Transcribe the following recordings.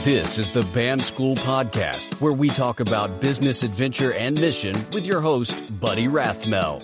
This is the BAM School Podcast, where we talk about business adventure and mission with your host, Buddy Rathmel.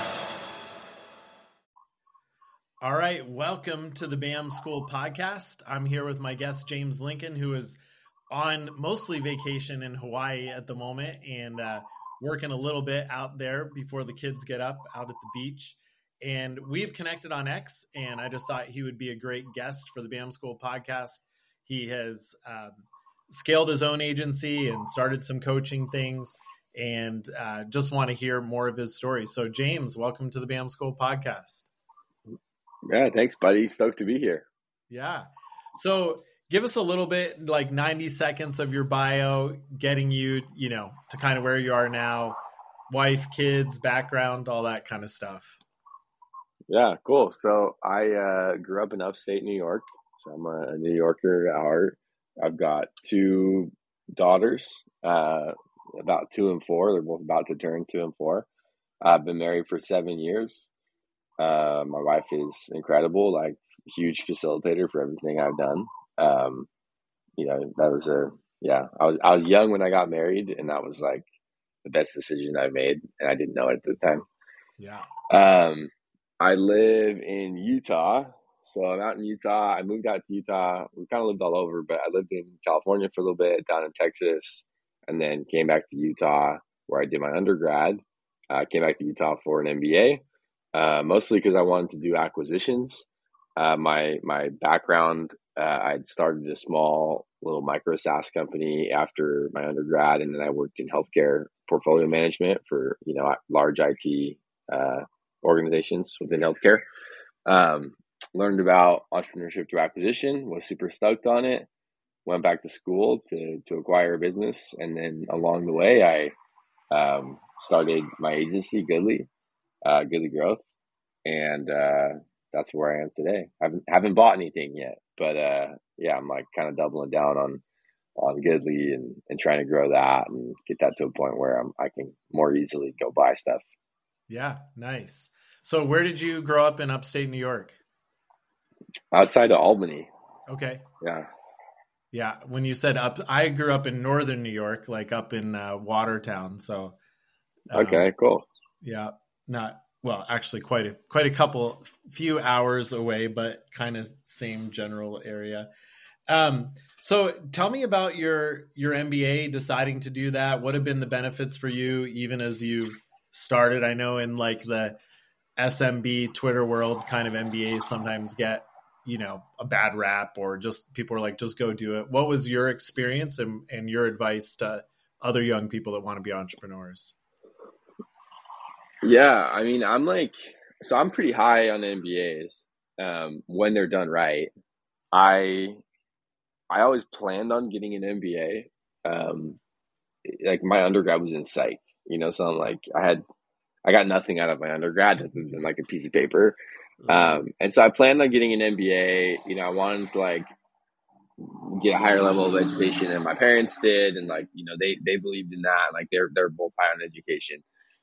All right, welcome to the BAM School Podcast. I'm here with my guest, James Lincoln, who is on mostly vacation in Hawaii at the moment and working a little bit out there before the kids get up out at the beach. And we've connected on X, and I just thought he would be a great guest for the BAM School Podcast. He has scaled his own agency and started some coaching things, and just want to hear more of his story. So, James, welcome to the BAM School Podcast. Yeah, thanks, buddy. Stoked to be here. Yeah. So give us a little bit, like 90 seconds of your bio, getting you, to kind of where you are now, wife, kids, background, all that kind of stuff. Yeah, cool. So I grew up in upstate New York. So I'm a New Yorker at heart. I've got two daughters, about 2 and 4. They're both about to turn 2 and 4. I've been married for 7 years. My wife is incredible, like huge facilitator for everything I've done. I was young when I got married, and that was like the best decision I made, and I didn't know it at the time. Yeah. I live in Utah. So I'm out in Utah. I moved out to Utah. We kind of lived all over, but I lived in California for a little bit, down in Texas, and then came back to Utah where I did my undergrad. I came back to Utah for an MBA, mostly because I wanted to do acquisitions. My background, I'd started a small little micro SaaS company after my undergrad, and then I worked in healthcare portfolio management for large IT organizations within healthcare. Learned about entrepreneurship through acquisition, was super stoked on it, went back to school to acquire a business. And then along the way, I started my agency, Goodly Growth. And that's where I am today. I haven't bought anything yet, but I'm like kind of doubling down on Goodly and trying to grow that and get that to a point where I can more easily go buy stuff. Yeah, nice. So where did you grow up in upstate New York? Outside of Albany. Okay. Yeah. Yeah. When you said up, I grew up in northern New York, like up in Watertown. So. Okay, cool. Yeah. Actually quite a few hours away, but kind of same general area. So tell me about your MBA, deciding to do that. What have been the benefits for you, even as you've started? I know in like the SMB Twitter world, kind of MBAs sometimes get, a bad rap, or just people are like, just go do it. What was your experience and your advice to other young people that want to be entrepreneurs? Yeah, I mean, I'm pretty high on MBAs when they're done right. I always planned on getting an MBA. Like my undergrad was in psych, so I'm like, I got nothing out of my undergrad other than like a piece of paper. And so I planned on getting an MBA. I wanted to like get a higher level of education than my parents did. And like, they believed in that. Like they're both high on education.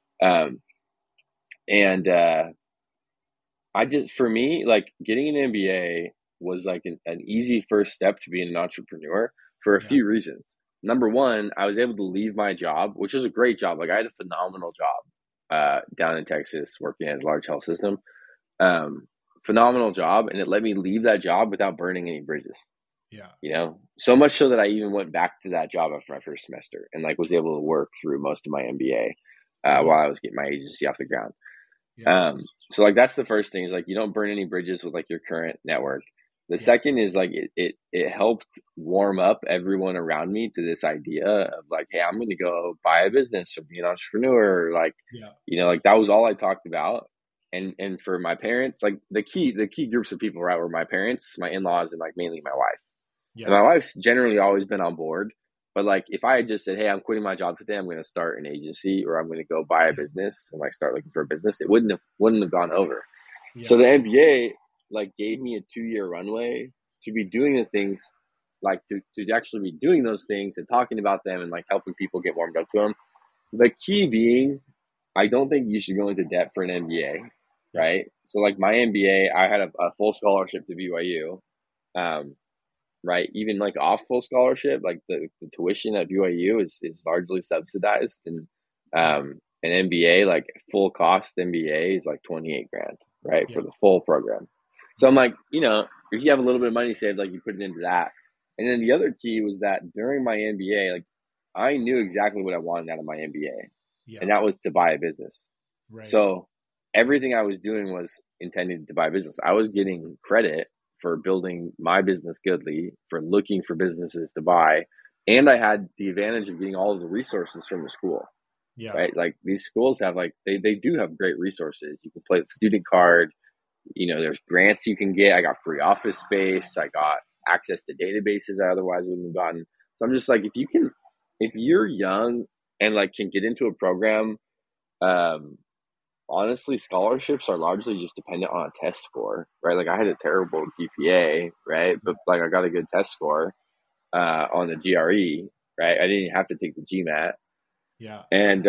For me, like getting an MBA was like an easy first step to being an entrepreneur for a few reasons. Number one, I was able to leave my job, which was a great job. Like I had a phenomenal job down in Texas working at a large health system. Phenomenal job. And it let me leave that job without burning any bridges. Yeah. So much so that I even went back to that job after my first semester and like was able to work through most of my MBA while I was getting my agency off the ground. Yeah. So like, that's the first thing is like, you don't burn any bridges with like your current network. The second is like, it helped warm up everyone around me to this idea of like, hey, I'm going to go buy a business or be an entrepreneur. Like, like that was all I talked about. And for my parents, like the key groups of people were my parents, my in-laws, and like mainly my wife. Yeah. And my wife's generally always been on board. But like, if I had just said, hey, I'm quitting my job today, I'm going to start an agency, or I'm going to go buy a business and like start looking for a business, it wouldn't have gone over. Yeah. So the MBA like gave me a 2-year runway to be doing the things, like to actually be doing those things and talking about them and like helping people get warmed up to them. The key being, I don't think you should go into debt for an MBA, right? So like my MBA, I had a full scholarship to BYU. right? Even like off full scholarship, like the tuition at BYU is largely subsidized, and an MBA, like full cost MBA, is like 28 grand, right, Yeah. for the full program. So I'm like, if you have a little bit of money saved, like you put it into that. And then the other key was that during my MBA, like I knew exactly what I wanted out of my MBA, and that was to buy a business. Right. So everything I was doing was intended to buy a business. I was getting credit for building my business Goodly, for looking for businesses to buy. And I had the advantage of getting all of the resources from the school, right? Like these schools have they do have great resources. You can play the student card, there's grants you can get. I got free office space. I got access to databases I otherwise wouldn't have gotten. So I'm just like, if you're young and like can get into a program, honestly, scholarships are largely just dependent on a test score, right? Like I had a terrible GPA, right? But like I got a good test score on the GRE, right? I didn't have to take the GMAT. Yeah. And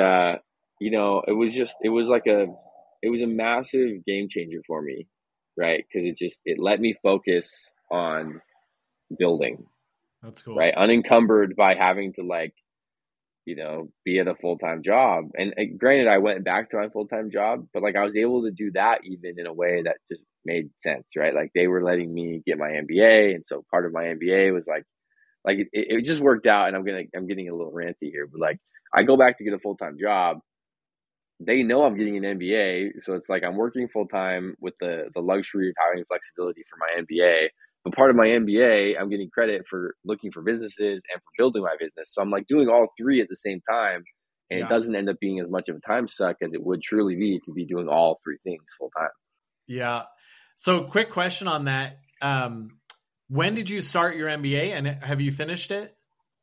it was a massive game changer for me, right? Because it let me focus on building. That's cool. Right? Unencumbered by having to be at a full-time job. And granted, I went back to my full-time job, but like I was able to do that even in a way that just made sense, right? Like they were letting me get my MBA. And so part of my MBA was like it just worked out. And I'm getting a little ranty here, but like I go back to get a full-time job. They know I'm getting an MBA. So it's like I'm working full-time with the luxury of having flexibility for my MBA. But part of my MBA, I'm getting credit for looking for businesses and for building my business. So I'm like doing all three at the same time. And it doesn't end up being as much of a time suck as it would truly be to be doing all three things full time. Yeah. So quick question on that. When did you start your MBA and have you finished it?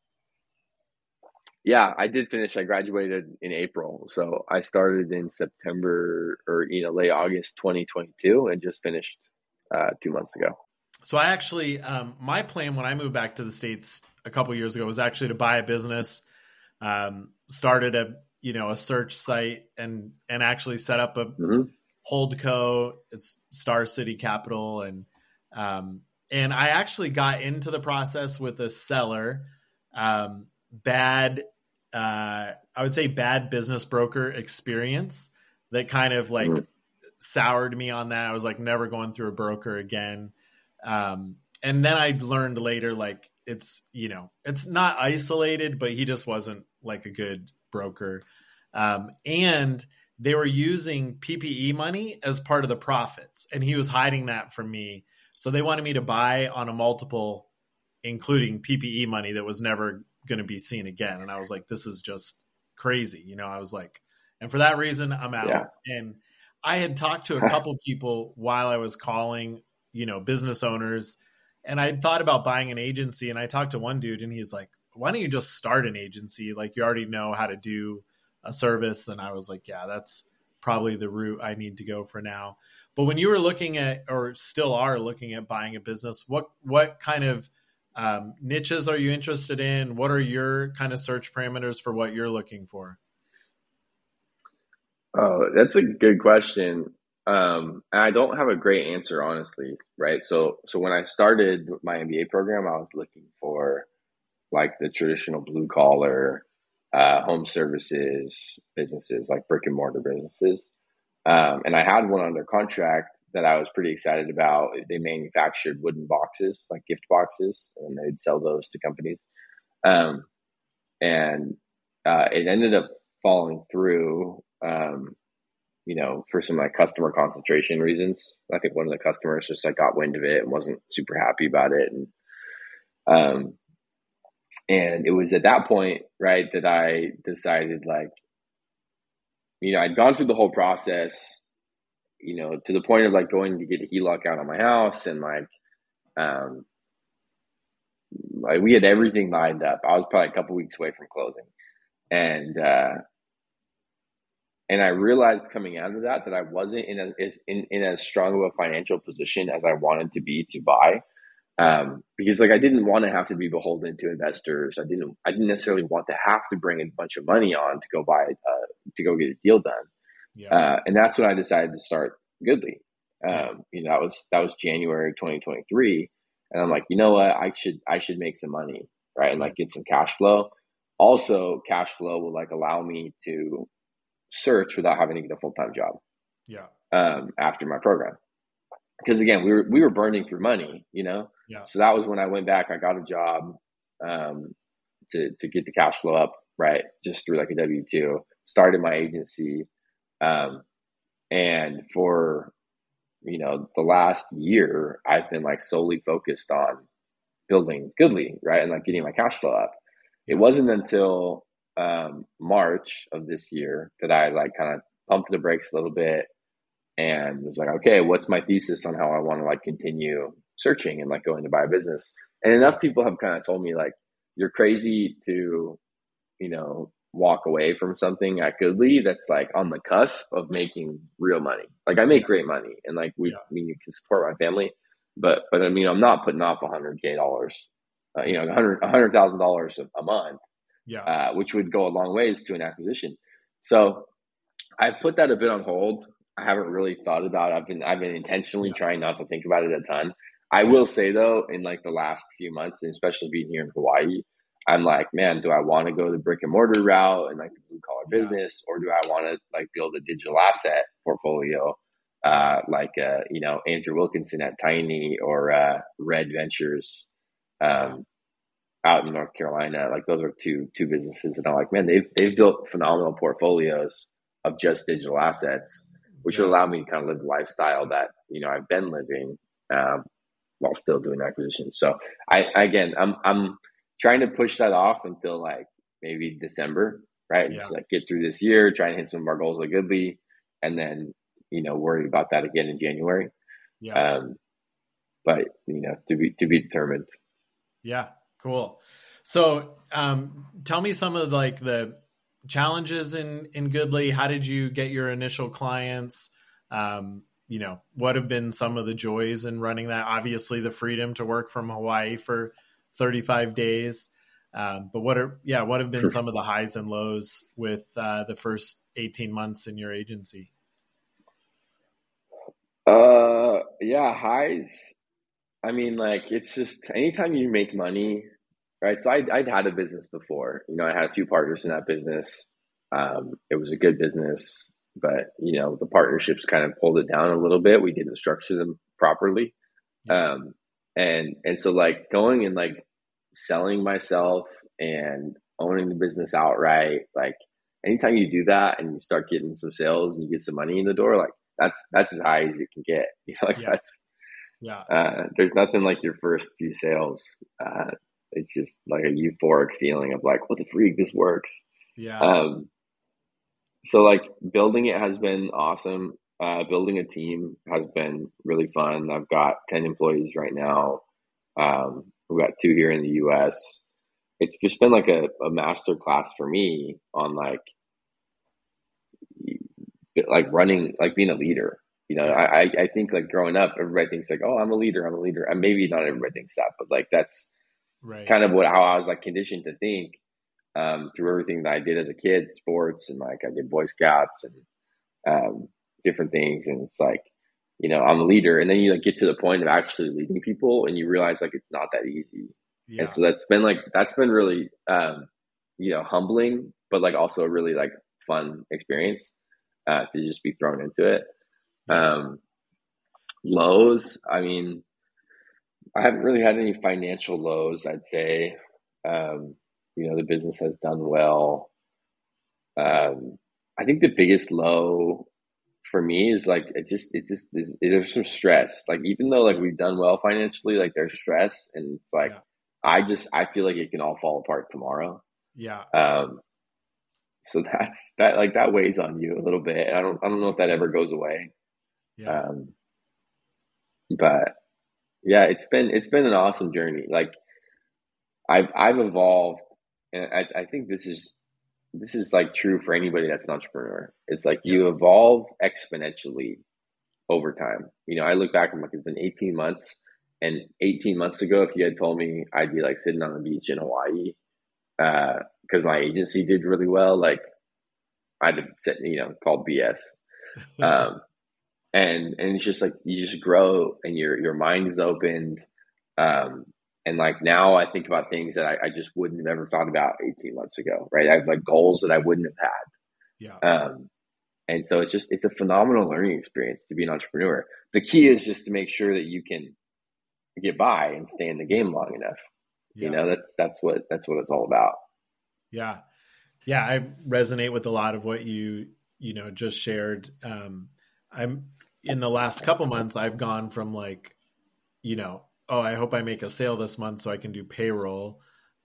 Yeah, I did finish. I graduated in April. So I started in September or late August 2022 and just finished 2 months ago. So I actually, my plan when I moved back to the States a couple of years ago was actually to buy a business, started a search site and actually set up a holdco. It's Star City Capital. And I actually got into the process with a seller, I would say bad business broker experience that kind of like soured me on that. I was like never going through a broker again. And then I learned later, like it's not isolated, but he just wasn't like a good broker. And they were using PPE money as part of the profits and he was hiding that from me. So they wanted me to buy on a multiple, including PPE money that was never going to be seen again. And I was like, this is just crazy. I was like, and for that reason, I'm out. Yeah. And I had talked to a couple people while I was calling, business owners, and I thought about buying an agency. And I talked to one dude and he's like, why don't you just start an agency? Like you already know how to do a service. And I was like, yeah, that's probably the route I need to go for now. But when you were looking at, or still are looking at buying a business, what kind of niches are you interested in? What are your kind of search parameters for what you're looking for? Oh, that's a good question. And I don't have a great answer, honestly, right? So when I started my MBA program, I was looking for like the traditional blue collar, home services businesses, like brick and mortar businesses. And I had one under contract that I was pretty excited about. They manufactured wooden boxes, like gift boxes, and they'd sell those to companies. And it ended up falling through, for some like customer concentration reasons. I think one of the customers just like got wind of it and wasn't super happy about it. And it was at that point, right, that I decided like, I'd gone through the whole process, to the point of like going to get a HELOC out on my house and like we had everything lined up. I was probably a couple weeks away from closing. And I realized coming out of that I wasn't in as strong of a financial position as I wanted to be to buy. Because like I didn't want to have to be beholden to investors. I didn't necessarily want to have to bring a bunch of money on to go to go get a deal done. Yeah. And that's when I decided to start Goodly. That was January of 2023. And I'm like, you know what? I should make some money, right? And like get some cash flow. Also, cash flow will like allow me to search without having to get a full-time job. Yeah. After my program. Because again, we were burning through money, you know? Yeah. So that was when I went back, I got a job to get the cash flow up, right? Just through like a W-2, started my agency. And for, you know, the last year, I've been like solely focused on building Goodly, right? And like getting my cash flow up. It wasn't until March of this year that I like kind of pumped the brakes a little bit and was like, okay, what's my thesis on how I want to like continue searching and like going to buy a business? And enough people have kind of told me like, you're crazy to, you know, walk away from something at Goodly that's like on the cusp of making real money. Like I make great money and like I mean, you can support my family, but I mean, I'm not putting off $100K, you know, $100,000 a month, which would go a long ways to an acquisition. So I've put that a bit on hold. I haven't really thought about it. I've been intentionally trying not to think about it a ton. I will say though, in like the last few months, and especially being here in Hawaii, I'm like, man, do I want to go the brick and mortar route and like the blue collar business, or do I want to like build a digital asset portfolio, like you know, Andrew Wilkinson at Tiny or Red Ventures out in North Carolina? Like those are two businesses, and I'm like, man, they've built phenomenal portfolios of just digital assets, which will allow me to kind of live the lifestyle that, you know, I've been living while still doing acquisitions. So I'm trying to push that off until like maybe December, right? Just like get through this year, try and hit some of our goals like Goodly, and then, you know, worry about that again in January. But you know, to be determined. Yeah, cool. So tell me some of like the challenges in Goodly. How did you get your initial clients? You know, what have been some of the joys in running that? Obviously the freedom to work from Hawaii for 35 days. But what have been some of the highs and lows with the first 18 months in your agency? Highs. I mean, like, it's just anytime you make money, right? So I'd had a business before, you know, I had a few partners in that business. It was a good business, but you know, the partnerships kind of pulled it down a little bit. We didn't structure them properly. And so like going and like selling myself and owning the business outright, like anytime you do that and you start getting some sales and you get some money in the door, like that's as high as you can get. You know, like there's nothing like your first few sales. It's just like a euphoric feeling of like, what the freak, this works. So like building it has been awesome. Building a team has been really fun. I've got 10 employees right now. We've got 2 here in the US. It's just been like a master class for me on like running, like being a leader. You know, I think like growing up, everybody thinks like, oh, I'm a leader. And maybe not everybody thinks that, but like that's kind of how I was like conditioned to think through everything that I did as a kid, sports, and like I did Boy Scouts and different things. And it's like, you know, I'm a leader. And then you like get to the point of actually leading people and you realize like it's not that easy. And so that's been really, you know, humbling, but like also a really like fun experience to just be thrown into it. Lows, I mean, I haven't really had any financial lows, I'd say. You know, the business has done well. I think the biggest low for me is like, there's some stress. Like, even though like we've done well financially, like there's stress, and it's like, I feel like it can all fall apart tomorrow. So that weighs on you a little bit. I don't know if that ever goes away. But yeah, it's been an awesome journey. Like I've evolved, and I think this is like true for anybody that's an entrepreneur. It's like you evolve exponentially over time. You know, I look back and like, it's been 18 months, and 18 months ago, if you had told me I'd be like sitting on the beach in Hawaii, because my agency did really well, like I'd have said, you know, called BS. And it's just like, you just grow and your mind is opened. And like now I think about things that I just wouldn't have ever thought about 18 months ago, right? I have like goals that I wouldn't have Yeah. had. And so it's a phenomenal learning experience to be an entrepreneur. The key is just to make sure that you can get by and stay in the game long enough. Yeah. You know, that's what it's all about. Yeah. Yeah. I resonate with a lot of what you just shared. I'm in the last couple months, I've gone from like, oh, I hope I make a sale this month so I can do payroll,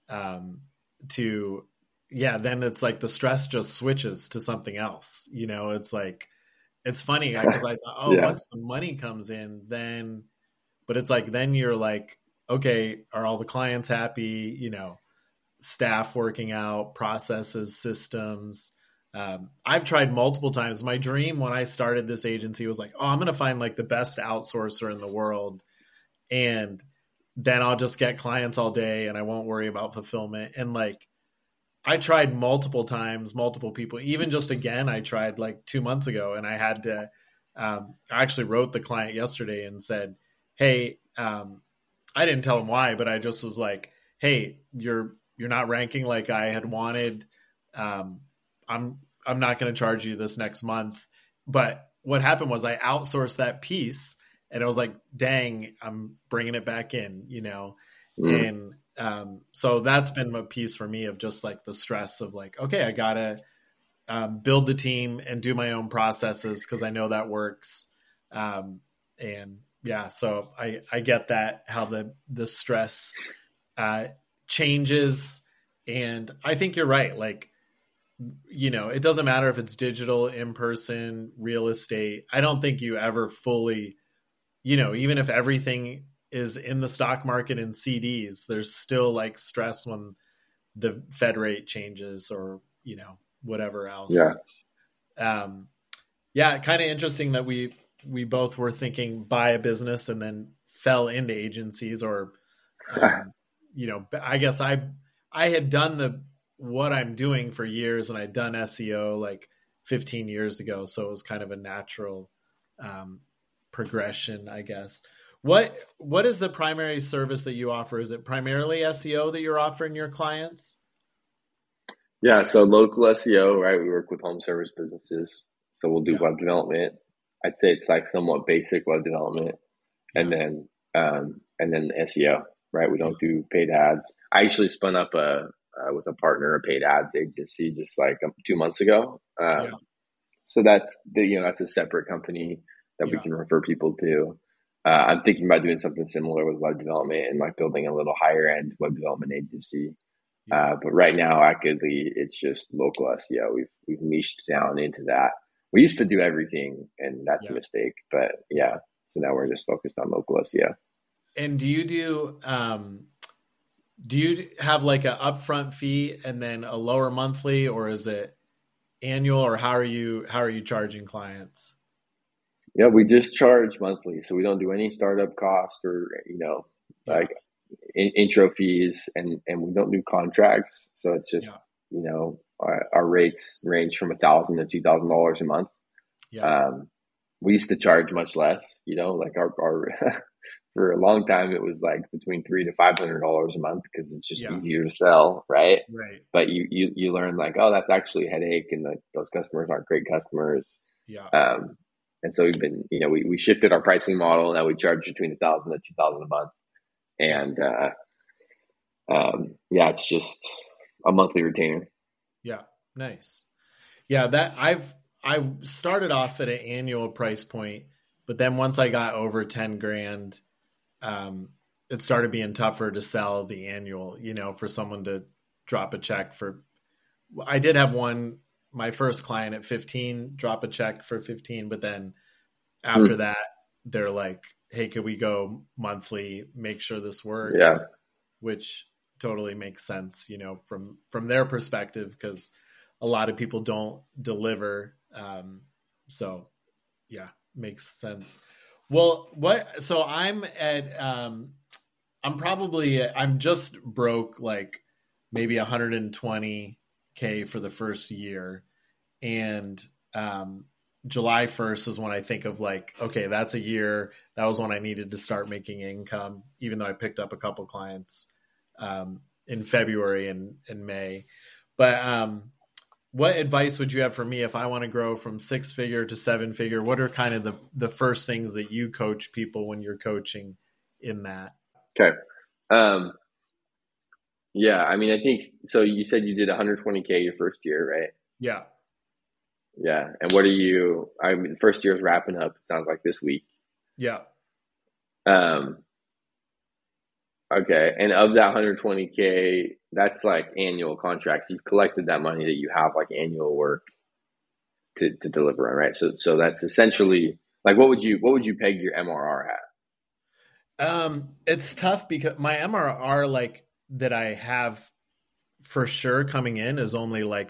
to, yeah, then it's like the stress just switches to something else. It's like, it's funny because I thought, oh, Yeah. once the money comes in, but it's like, then you're like, okay, are all the clients happy? Staff working out, processes, systems. I've tried multiple times. My dream when I started this agency was like, oh, I'm going to find like the best outsourcer in the world. And then I'll just get clients all day and I won't worry about fulfillment. And like, I tried multiple times, multiple people, even just again, I tried like 2 months ago and I had to, I actually wrote the client yesterday and said, hey, I didn't tell him why, but I just was like, hey, you're not ranking like I had wanted. I'm not going to charge you this next month. But what happened was I outsourced that piece and it was like, dang, I'm bringing it back in, and so that's been a piece for me of just like the stress of like, okay, I got to build the team and do my own processes because I know that works. And yeah, so I get that, how the stress changes. And I think you're right. Like, it doesn't matter if it's digital, in person, real estate. I don't think you ever fully, even if everything is in the stock market and CDs, there's still like stress when the Fed rate changes or, whatever else. Yeah. Yeah. Kind of interesting that we both were thinking buy a business and then fell into agencies or, I guess I had done what I'm doing for years and I'd done SEO like 15 years ago. So it was kind of a natural progression, I guess. What is the primary service that you offer? Is it primarily SEO that you're offering your clients? Yeah. So local SEO, right? We work with home service businesses. So we'll do web development. I'd say it's like somewhat basic web development and then SEO, right? We don't do paid ads. I actually spun up with a partner, a paid ads agency just like 2 months ago. So that's that's a separate company that we can refer people to. I'm thinking about doing something similar with web development and like building a little higher end web development agency. But right now, actively, it's just local SEO. We've niched down into that. We used to do everything, and that's a mistake. But yeah, so now we're just focused on local SEO. And do you have like an upfront fee and then a lower monthly, or is it annual, or how are you charging clients? Yeah, we just charge monthly, so we don't do any startup costs or like intro fees, and we don't do contracts. So it's just our rates range from $1,000 to $2,000 a month. We used to charge much less. Like our for a long time it was like between $300 to $500 a month because it's just easier to sell, right? But you learn like, oh, that's actually a headache, and those customers aren't great customers. And so we've been, we shifted our pricing model. Now we charge between $1,000 to $2,000 a month. And, it's just a monthly retainer. Yeah. Nice. Yeah. I started off at an annual price point, but then once I got over 10 grand, it started being tougher to sell the annual, for someone to drop a check for. I did have my first client at 15 drop a check for 15, but then after that they're like, hey, could we go monthly, make sure this works? Which totally makes sense, from their perspective, because a lot of people don't deliver. So yeah, makes sense. Well, so I'm just broke like maybe 120K for the first year. And July 1st is when I think of like, okay, that's a year that was when I needed to start making income, even though I picked up a couple clients in February and May. But what advice would you have for me if I want to grow from 6-figure to 7-figure? What are kind of the first things that you coach people when you're coaching in that? Okay. Yeah, I mean, I think, so you said you did 120K your first year, right? Yeah. Yeah. And what I mean, the first year is wrapping up, it sounds like this week. Yeah. Okay. And of that 120K, that's like annual contracts. You've collected that money that you have like annual work to deliver on, right? So that's essentially like, what would you peg your MRR at? It's tough because my MRR like that I have for sure coming in is only like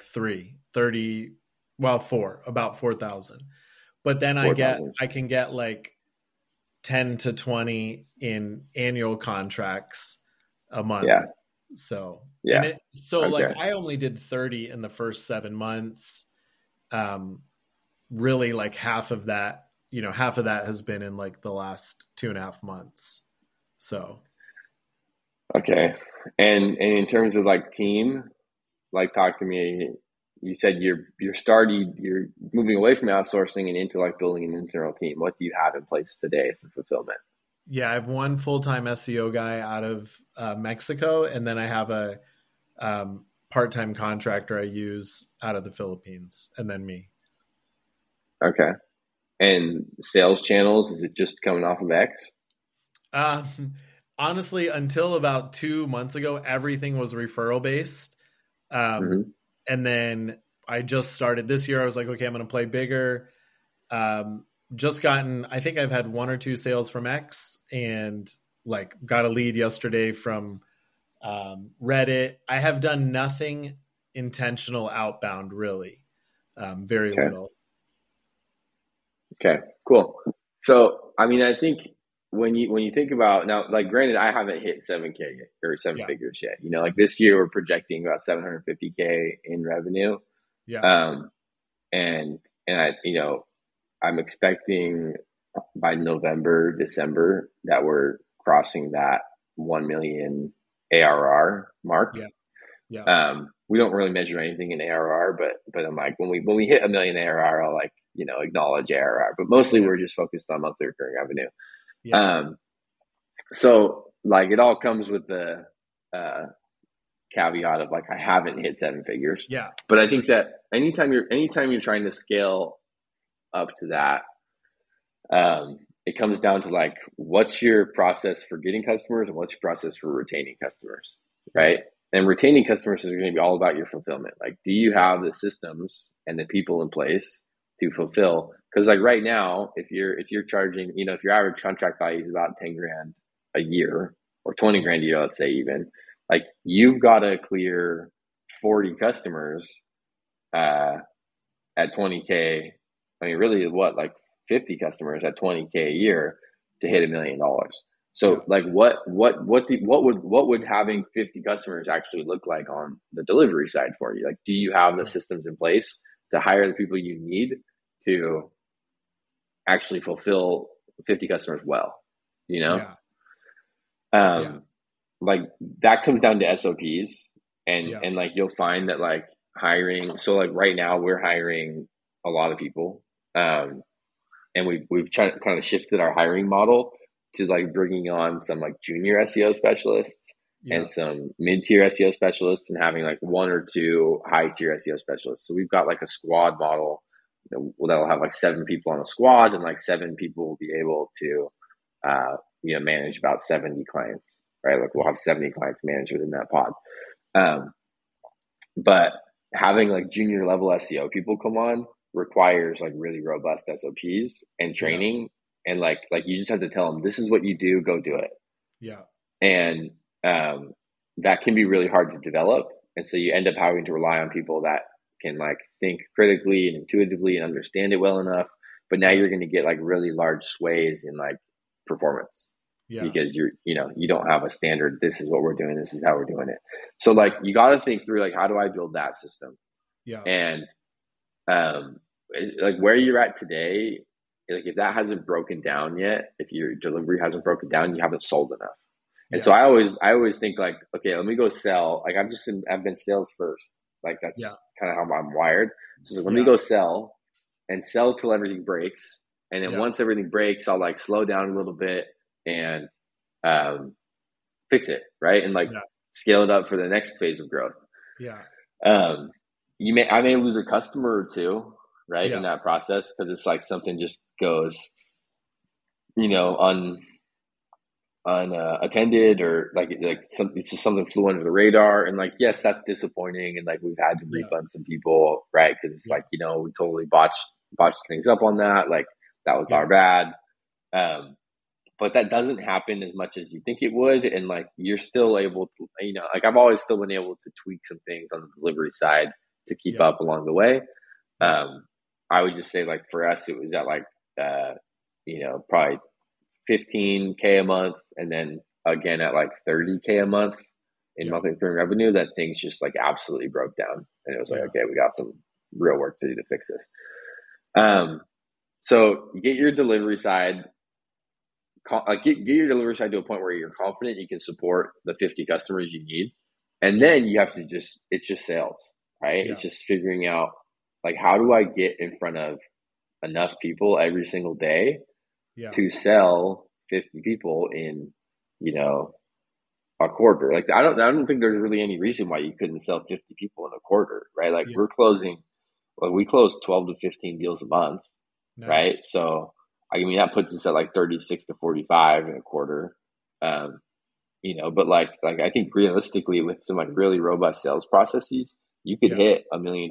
4, about 4,000. But then 4,000. I can get like 10 to 20 in annual contracts a month. Yeah. So, yeah. Okay. Like I only did 30 in the first 7 months. Really like half of that has been in like the last 2.5 months. So. Okay. And in terms of like team, like talk to me, you said you're moving away from outsourcing and into like building an internal team. What do you have in place today for fulfillment? Yeah, I have one full-time SEO guy out of Mexico, and then I have a part-time contractor I use out of the Philippines, and then me. Okay. And sales channels, is it just coming off of X? Honestly, until about 2 months ago, everything was referral based. And then I just started this year. I was like, okay, I'm going to play bigger. I think I've had 1 or 2 sales from X, and like got a lead yesterday from Reddit. I have done nothing intentional outbound, really. Very little. Okay, cool. So, I mean, I think when you think about now, like granted, I haven't hit 7K yet, or 7 figures yet. You know, like this year we're projecting about 750K in revenue. Yeah. And I, I'm expecting by November, December that we're crossing that 1 million ARR mark. Yeah. Yeah. We don't really measure anything in ARR, but I'm like, when we hit 1 million ARR, I'll like, acknowledge ARR, but mostly we're just focused on monthly recurring revenue. Yeah. So like it all comes with the caveat of like, I haven't hit 7 figures. Yeah. But I think that anytime you're trying to scale up to that, it comes down to like, what's your process for getting customers and what's your process for retaining customers, right? And retaining customers is going to be all about your fulfillment. Like, do you have the systems and the people in place to fulfill? Because like right now, if you're charging, if your average contract value is about 10 grand a year or 20 grand a year, let's say, even like you've got to clear 40 customers at 20K. I mean, really, what, like 50 customers at 20K a year to hit $1 million. So like what would having 50 customers actually look like on the delivery side for you? Like, do you have the systems in place to hire the people you need to actually fulfill 50 customers well? Like that comes down to SOPs and like you'll find that like hiring. So like right now we're hiring a lot of people. And we've kind of shifted our hiring model to like bringing on some like junior SEO specialists and some mid-tier SEO specialists and having like 1 or 2 high-tier SEO specialists. So we've got like a squad model that'll have like 7 people on a squad, and like 7 people will be able to, manage about 70 clients, right? Like we'll have 70 clients managed within that pod. But having like junior level SEO people come on requires like really robust SOPs and training. And like you just have to tell them, this is what you do, go do it. Yeah. And that can be really hard to develop. And so you end up having to rely on people that can like think critically and intuitively and understand it well enough. But now you're going to get like really large sways in like performance. Because you don't have a standard, this is what we're doing, this is how we're doing it. So like you got to think through like, how do I build that system? And like where you're at today, like if that hasn't broken down yet, if your delivery hasn't broken down, you haven't sold enough. And Yeah. so I always think like, okay, let me go sell. Like I've been sales first. Like that's kind of how I'm wired. So let me go sell and sell till everything breaks. And then once everything breaks, I'll like slow down a little bit and fix it, right? And like scale it up for the next phase of growth. Yeah. I may lose a customer or two, right, in that process, because it's like something just goes, unattended, or like it's just something flew under the radar, and like, yes, that's disappointing, and like we've had to refund some people, right? Because it's like, we totally botched things up on that, like that was our bad. But that doesn't happen as much as you think it would, and like you're still able to, like I've always still been able to tweak some things on the delivery side to keep up along the way. I would just say like for us, it was at like probably $15K a month, and then again at like $30K a month in monthly recurring revenue, that things just like absolutely broke down, and it was like, okay, we got some real work to do to fix this. So you get your delivery side. Get your delivery side to a point where you're confident you can support the 50 customers you need. And then you have to it's just sales, right? It's just figuring out like, how do I get in front of enough people every single day to sell 50 people in, a quarter. Like, I don't think there's really any reason why you couldn't sell 50 people in a quarter, right? Like we close 12 to 15 deals a month, right? So, that puts us at like 36 to 45 in a quarter, but like I think realistically with some like really robust sales processes, you could hit $1 million.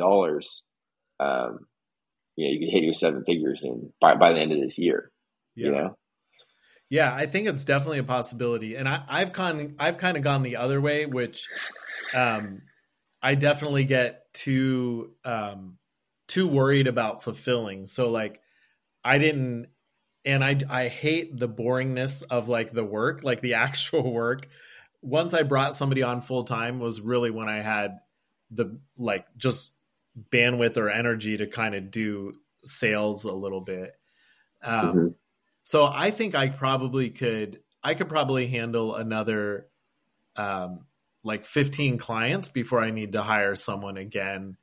You could hit your 7 figures by the end of this year. Yeah, I think it's definitely a possibility. And I've kind of gone the other way, which I definitely get too worried about fulfilling. So like I hate the boringness of like the work, like the actual work. Once I brought somebody on full time was really when I had the like just bandwidth or energy to kind of do sales a little bit. So I think I could probably handle another like 15 clients before I need to hire someone again.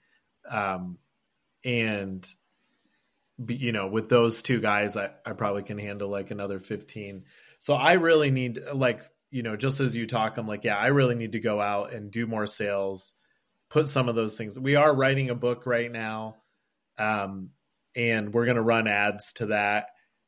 And with those 2 guys, I probably can handle like another 15. So I really need, like, just as you talk, I'm like, I really need to go out and do more sales, put some of those things. We are writing a book right now. And we're going to run ads to that.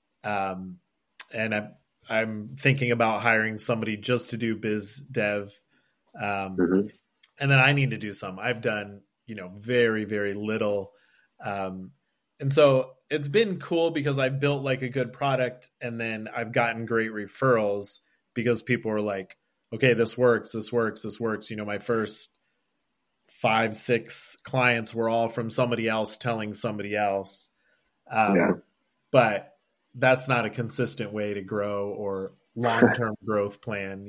And I'm thinking about hiring somebody just to do biz dev. And then I need to do some. I've done, very, very little. And so it's been cool because I've built like a good product, and then I've gotten great referrals because people are like, okay, this works. My first 5, 6 clients were all from somebody else telling somebody else. But that's not a consistent way to grow or long-term growth plan,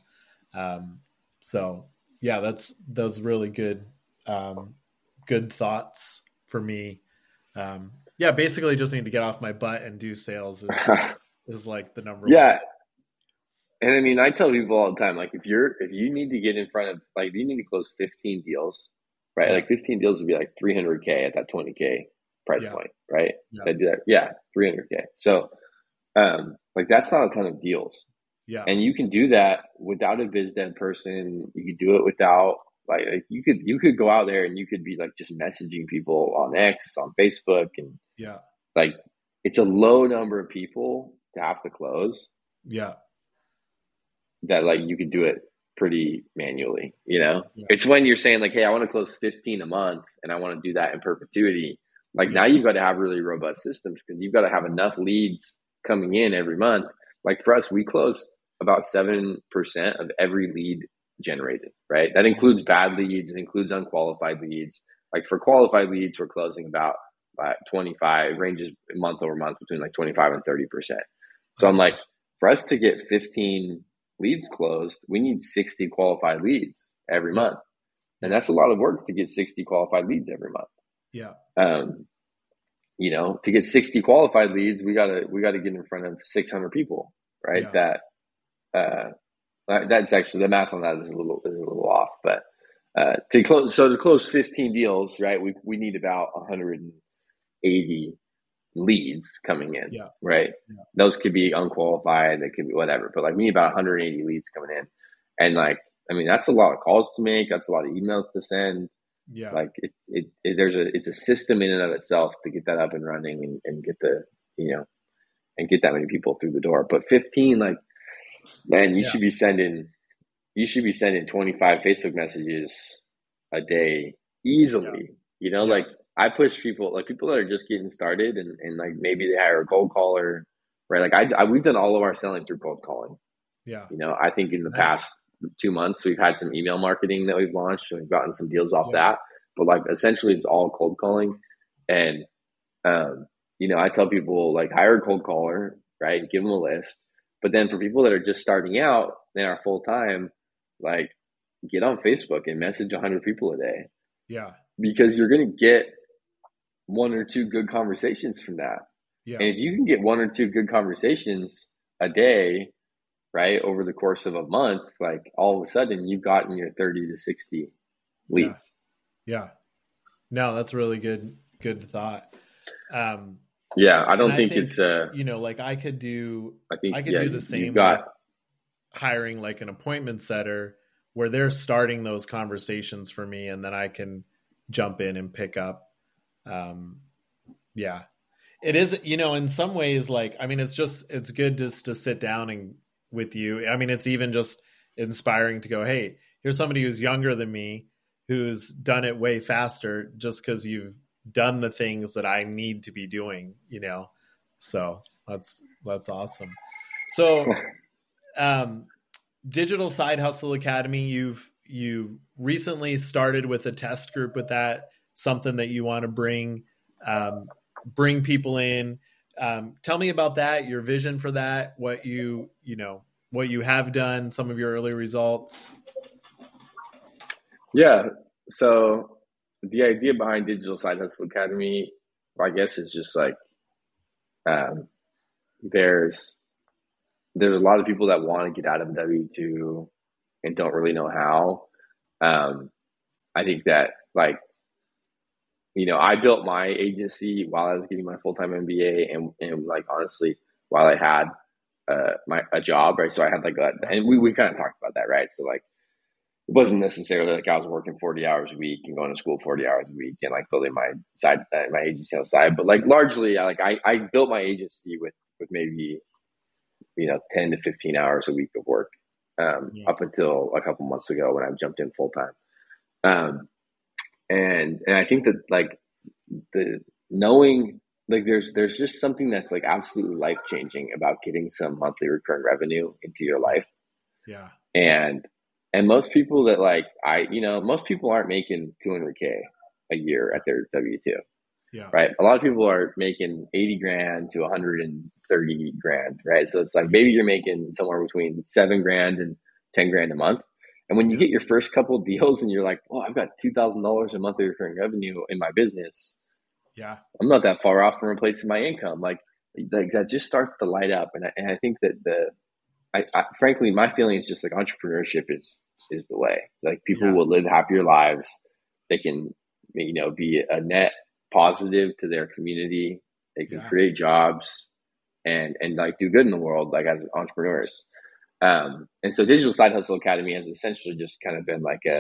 So yeah, that's those really good thoughts for me. Basically just need to get off my butt and do sales is like the number one. And I tell people all the time, like if you need to get in front of, like, you need to close 15 deals, right? Like 15 deals would be like $300K at that $20K price point, right? I do that. $300K. So, like that's not a ton of deals. And you can do that without a biz dev person. You could do it without like you could go out there and you could be like just messaging people on X, on Facebook, and like it's a low number of people to have to close. That like you could do it pretty manually, It's when you're saying like, hey, I want to close 15 a month and I want to do that in perpetuity. Like now you've got to have really robust systems because you've got to have enough leads coming in every month. Like for us, we close about 7% of every lead generated, right? That includes bad leads. It includes unqualified leads. Like for qualified leads, we're closing about 25, ranges month over month between like 25 and 30%. So I'm like, for us to get 15 leads closed, we need 60 qualified leads every month. And that's a lot of work to get 60 qualified leads every month. to get 60 qualified leads, we gotta get in front of 600 people, right? Yeah. That's actually, the math on that is a little off, but to close 15 deals, right? We need about 180 leads coming in, right? Yeah. Those could be unqualified, they could be whatever, but like we need about 180 leads coming in, and like, I mean, that's a lot of calls to make, that's a lot of emails to send. Yeah, like it's a system in and of itself to get that up and running and get the and get that many people through the door. But 15, like, man, you should be sending 25 Facebook messages a day easily. Like, I push people that are just getting started and like maybe they hire a cold caller, right? Like we've done all of our selling through cold calling. Yeah. I think in the past 2 months, we've had some email marketing that we've launched and we've gotten some deals off that, but like essentially it's all cold calling. And, I tell people, like, hire a cold caller, right? Give them a list. But then for people that are just starting out and are full time, like, get on Facebook and message 100 people a day. Yeah. Because you're going to get 1 or 2 good conversations from that. Yeah. And if you can get 1 or 2 good conversations a day, right, over the course of a month, like, all of a sudden you've gotten your 30 to 60 leads. Yeah. No, that's really good thought. I don't think it's like I could do the same with hiring like an appointment setter where they're starting those conversations for me, and then I can jump in and pick up. It is, in some ways, like, I mean, it's good just to sit down and with you. I mean, it's even just inspiring to go, hey, here's somebody who's younger than me, who's done it way faster, just because you've done the things that I need to be doing, so that's awesome. So, Digital Side Hustle Academy, you recently started with a test group with that, something that you want to bring people in. Tell me about that, your vision for that, what you have done, some of your early results. Yeah. So the idea behind Digital Side Hustle Academy, I guess, is just like, there's a lot of people that want to get out of W-2 and don't really know how. I think that, like, I built my agency while I was getting my full-time MBA and like, honestly, while I had a job, right? So I had and we kind of talked about that, right? So like, it wasn't necessarily like I was working 40 hours a week and going to school 40 hours a week and like building my agency on the side. But like, largely, I built my agency with maybe, 10 to 15 hours a week of work, up until a couple months ago when I jumped in full time. And I think that, like, the knowing, like, there's just something that's like absolutely life changing about getting some monthly recurring revenue into your life. Yeah. And most people that, like, most people aren't making $200K a year at their W-2. Yeah. Right. A lot of people are making 80 grand to 130 grand. Right. So it's like, maybe you're making somewhere between 7 grand and 10 grand a month. And when you get your first couple of deals and you're like, oh, I've got $2,000 in monthly recurring revenue in my business. Yeah. I'm not that far off from replacing my income. Like that just starts to light up. And I think that frankly, my feeling is just like entrepreneurship is the way. Like, people will live happier lives. They can, be a net positive to their community. They can create jobs and like do good in the world, like, as entrepreneurs. And so Digital Side Hustle Academy has essentially just kind of been like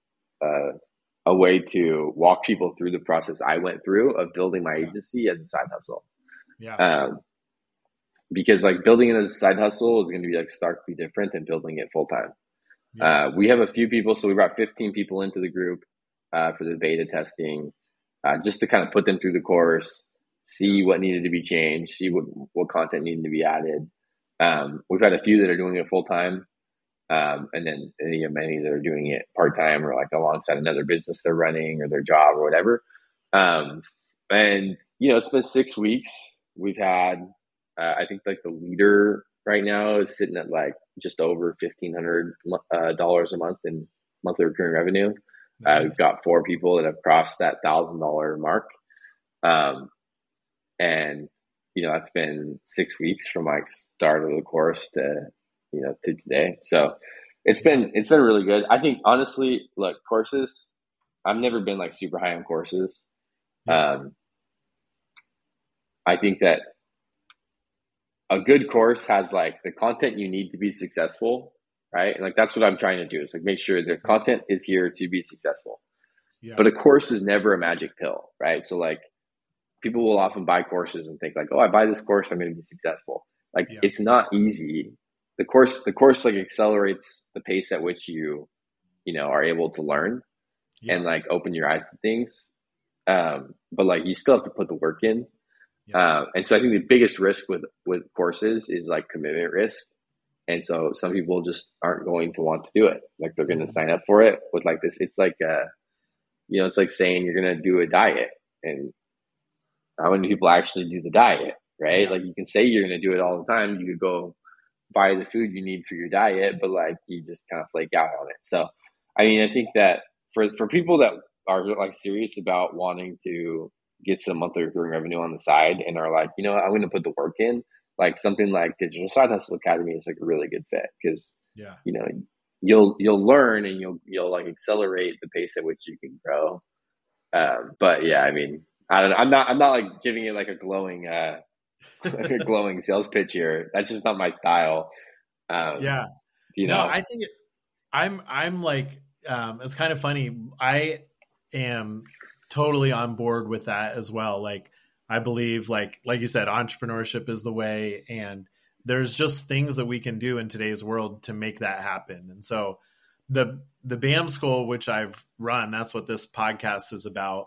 a way to walk people through the process I went through of building my agency as a side hustle. Yeah. Because, like, building it as a side hustle is going to be like starkly different than building it full time. Yeah. We have a few people, so we brought 15 people into the group for the beta testing, just to kind of put them through the course, see what needed to be changed, see what content needed to be added. We've had a few that are doing it full time, and then many that are doing it part time or like alongside another business they're running or their job or whatever. And it's been 6 weeks. We've had, I think, like, the leader right now is sitting at like just over $1,500 a month in monthly recurring revenue. Nice. We've got 4 people that have crossed that $1,000 mark. And, that's been 6 weeks from like start of the course to, to today. So it's been really good. I think honestly, look, courses, I've never been like super high on courses. I think that a good course has like the content you need to be successful, right? And like, that's what I'm trying to do, is like make sure the content is here to be successful. Yeah. But a course is never a magic pill, right? So like, people will often buy courses and think like, oh, I buy this course, I'm going to be successful. Like, it's not easy. The course like accelerates the pace at which you are able to learn and like open your eyes to things. But like, you still have to put the work in. And so I think the biggest risk with courses is like commitment risk. And so some people just aren't going to want to do it. Like, they're going to sign up for it with like this. It's like, it's like saying you're going to do a diet, and how many people actually do the diet, right? Like, you can say you're going to do it all the time. You could go buy the food you need for your diet, but like, you just kind of flake out on it. So, I mean, I think that for people that are like serious about wanting to get some monthly recurring revenue on the side and are like, I'm going to put the work in, like something like Digital Side Hustle Academy is like a really good fit, because, you'll learn and you'll like accelerate the pace at which you can grow. But yeah, I mean, I don't know. I'm not like giving it like a glowing, like a glowing sales pitch here. That's just not my style. No, I think I'm like, it's kind of funny. I am totally on board with that as well. Like, I believe like you said, entrepreneurship is the way, and there's just things that we can do in today's world to make that happen. And so the BAM School, which I've run, that's what this podcast is about.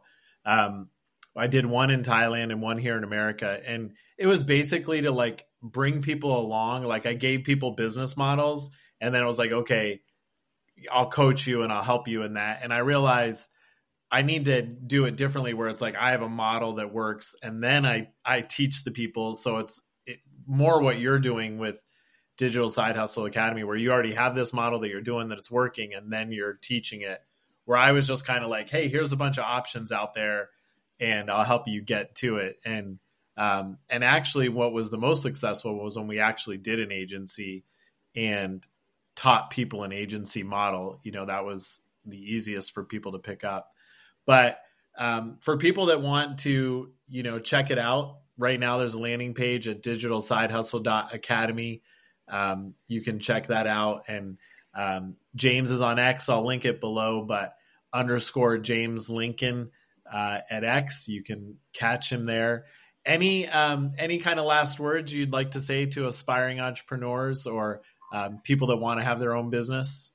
I did one in Thailand and one here in America. And it was basically to like bring people along. Like, I gave people business models, and then I was like, okay, I'll coach you and I'll help you in that. And I realized I need to do it differently, where it's like, I have a model that works, and then I teach the people. So it's more what you're doing with Digital Side Hustle Academy, where you already have this model that you're doing, that it's working, and then you're teaching it. Where I was just kind of like, hey, here's a bunch of options out there, and I'll help you get to it. And actually what was the most successful was when we actually did an agency and taught people an agency model. That was the easiest for people to pick up. But for people that want to, check it out, right now there's a landing page at digitalsidehustle.academy. You can check that out. And James is on X. I'll link it below, but _James Lincoln at X. You can catch him there. Any kind of last words you'd like to say to aspiring entrepreneurs or people that want to have their own business?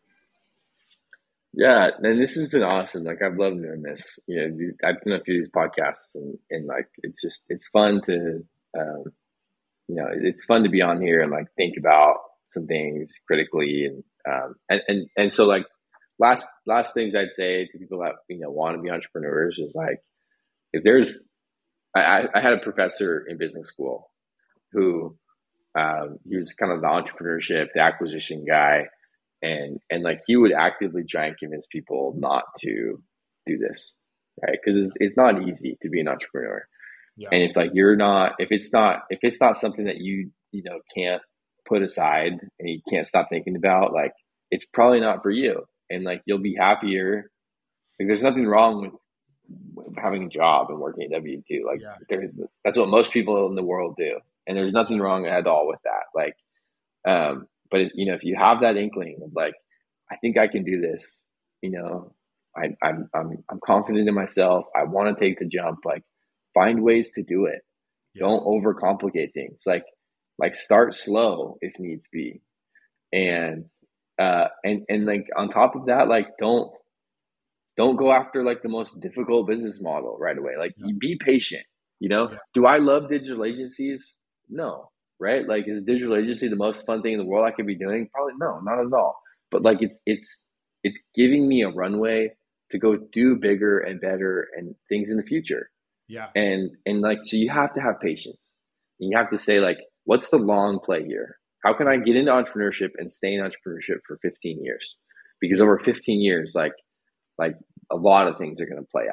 Yeah, and this has been awesome. Like, I've loved doing this. I've done a few of these podcasts, and like, it's fun to, it's fun to be on here and like think about some things critically, and so like last things I'd say to people that want to be entrepreneurs is like, if there's, I had a professor in business school who he was kind of the entrepreneurship, the acquisition guy. And like, he would actively try and convince people not to do this, right? Because it's not easy to be an entrepreneur. Yeah. And if like if it's not something that you can't put aside and you can't stop thinking about, like, it's probably not for you. And like, you'll be happier. Like, there's nothing wrong with having a job and working at W2. Like, that's what most people in the world do, and there's nothing wrong at all with that. Like, but if you have that inkling of like, I think I can do this, I'm confident in myself, I want to take the jump, like, find ways to do it. Yeah. Don't overcomplicate things. Like start slow if needs be. And like, on top of that, like, don't go after like the most difficult business model right away. Like, be patient, Do I love digital agencies? No. Right? Like, is a digital agency the most fun thing in the world I could be doing? Probably no, not at all. But like, it's giving me a runway to go do bigger and better and things in the future. Yeah. And like, so you have to have patience. And you have to say like, what's the long play here? How can I get into entrepreneurship and stay in entrepreneurship for 15 years? Because over 15 years, like a lot of things are going to play out.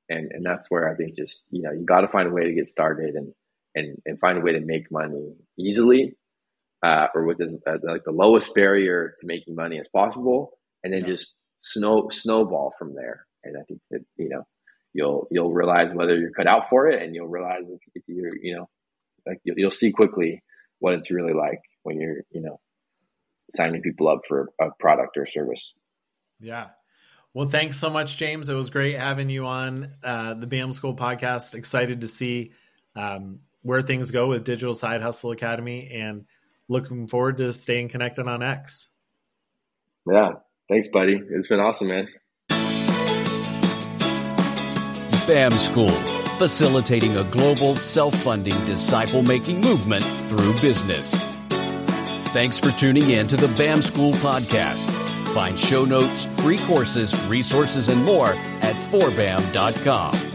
And that's where I think just, you got to find a way to get started and find a way to make money easily, or with like the lowest barrier to making money as possible. And then just snowball from there. And I think that, you'll realize whether you're cut out for it, and you'll realize if you're, like you'll see quickly what it's really like when you're, signing people up for a product or service. Yeah. Well, thanks so much, James. It was great having you on the BAM School podcast. Excited to see where things go with Digital Side Hustle Academy, and looking forward to staying connected on X. Yeah. Thanks, buddy. It's been awesome, man. BAM School, facilitating a global, self-funding, disciple-making movement through business. Thanks for tuning in to the BAM School podcast. Find show notes, free courses, resources, and more at forbam.com.